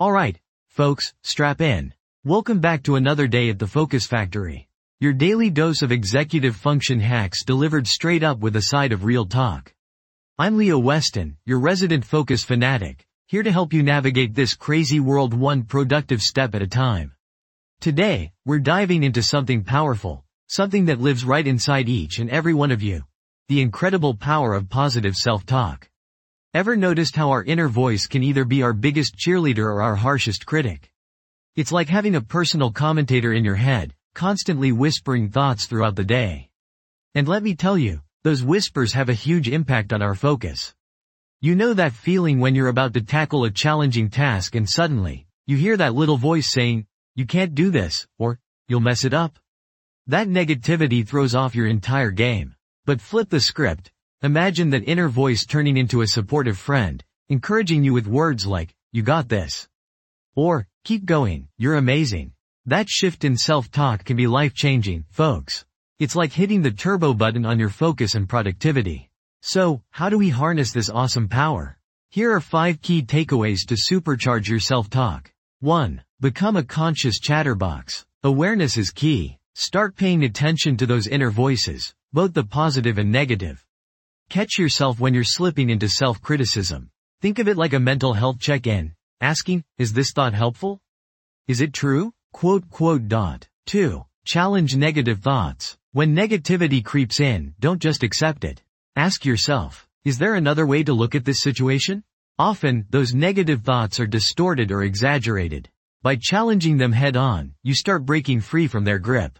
Alright, folks, strap in. Welcome back to another day at the Focus Factory. Your daily dose of executive function hacks delivered straight up with a side of real talk. I'm Leo Weston, your resident focus fanatic, here to help you navigate this crazy world one productive step at a time. Today, we're diving into something powerful, something that lives right inside each and every one of you. The incredible power of positive self-talk. Ever noticed how our inner voice can either be our biggest cheerleader or our harshest critic? It's like having a personal commentator in your head, constantly whispering thoughts throughout the day. And let me tell you, those whispers have a huge impact on our focus. You know that feeling when you're about to tackle a challenging task and suddenly, you hear that little voice saying, "You can't do this," or, "You'll mess it up." That negativity throws off your entire game. But flip the script. Imagine that inner voice turning into a supportive friend, encouraging you with words like, "You got this." Or, "Keep going, you're amazing." That shift in self-talk can be life-changing, folks. It's like hitting the turbo button on your focus and productivity. So, how do we harness this awesome power? Here are 5 key takeaways to supercharge your self-talk. 1. Become a conscious chatterbox. Awareness is key. Start paying attention to those inner voices, both the positive and negative. Catch yourself when you're slipping into self-criticism. Think of it like a mental health check-in, asking, "Is this thought helpful? Is it true?" 2. Challenge negative thoughts. When negativity creeps in, don't just accept it. Ask yourself, is there another way to look at this situation? Often, those negative thoughts are distorted or exaggerated. By challenging them head-on, you start breaking free from their grip.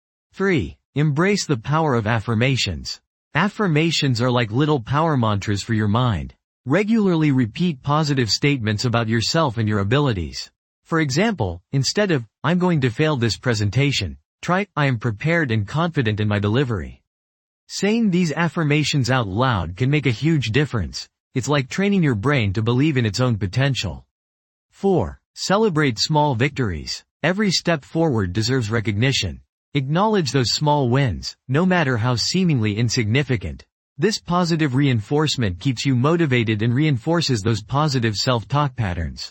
3. Embrace the power of affirmations. Affirmations are like little power mantras for your mind. Regularly repeat positive statements about yourself and your abilities. For example, instead of, "I'm going to fail this presentation," try, "I am prepared and confident in my delivery." Saying these affirmations out loud can make a huge difference. It's like training your brain to believe in its own potential. 4. Celebrate small victories. Every step forward deserves recognition. Acknowledge those small wins, no matter how seemingly insignificant. This positive reinforcement keeps you motivated and reinforces those positive self-talk patterns.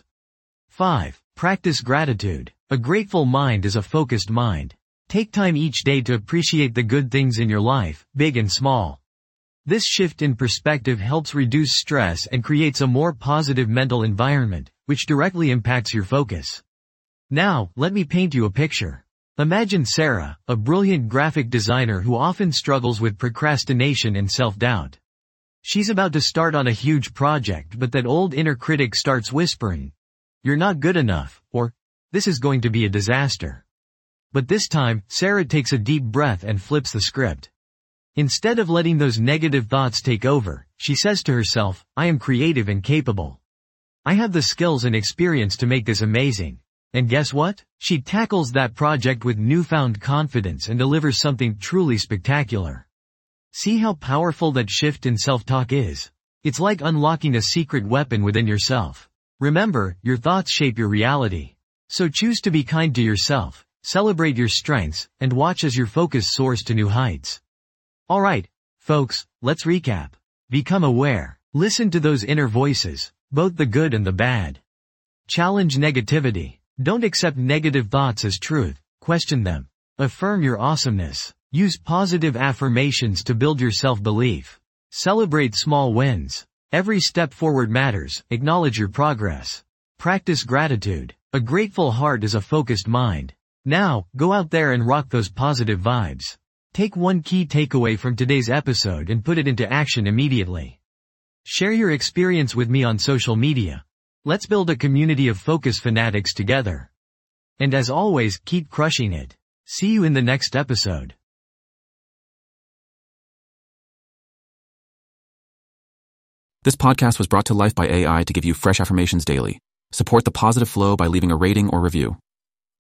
5. Practice gratitude. A grateful mind is a focused mind. Take time each day to appreciate the good things in your life, big and small. This shift in perspective helps reduce stress and creates a more positive mental environment, which directly impacts your focus. Now, let me paint you a picture. Imagine Sarah, a brilliant graphic designer who often struggles with procrastination and self-doubt. She's about to start on a huge project, but that old inner critic starts whispering, "You're not good enough," or, "This is going to be a disaster." But this time, Sarah takes a deep breath and flips the script. Instead of letting those negative thoughts take over, she says to herself, "I am creative and capable. I have the skills and experience to make this amazing." And guess what? She tackles that project with newfound confidence and delivers something truly spectacular. See how powerful that shift in self-talk is? It's like unlocking a secret weapon within yourself. Remember, your thoughts shape your reality. So choose to be kind to yourself, celebrate your strengths, and watch as your focus soars to new heights. Alright, folks, let's recap. Become aware. Listen to those inner voices, both the good and the bad. Challenge negativity. Don't accept negative thoughts as truth, question them. Affirm your awesomeness. Use positive affirmations to build your self-belief. Celebrate small wins. Every step forward matters, acknowledge your progress. Practice gratitude. A grateful heart is a focused mind. Now, go out there and rock those positive vibes. Take one key takeaway from today's episode and put it into action immediately. Share your experience with me on social media. Let's build a community of focus fanatics together. And as always, keep crushing it. See you in the next episode. This podcast was brought to life by AI to give you fresh affirmations daily. Support the positive flow by leaving a rating or review.